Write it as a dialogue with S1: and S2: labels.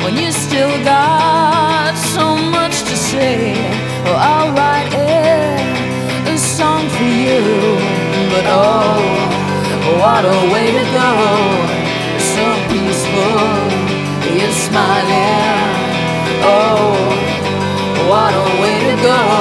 S1: when you still got so much to say. Well, I'll write a song for you, but oh, what a way to go. So peaceful, you're smiling. Oh, what a way to go.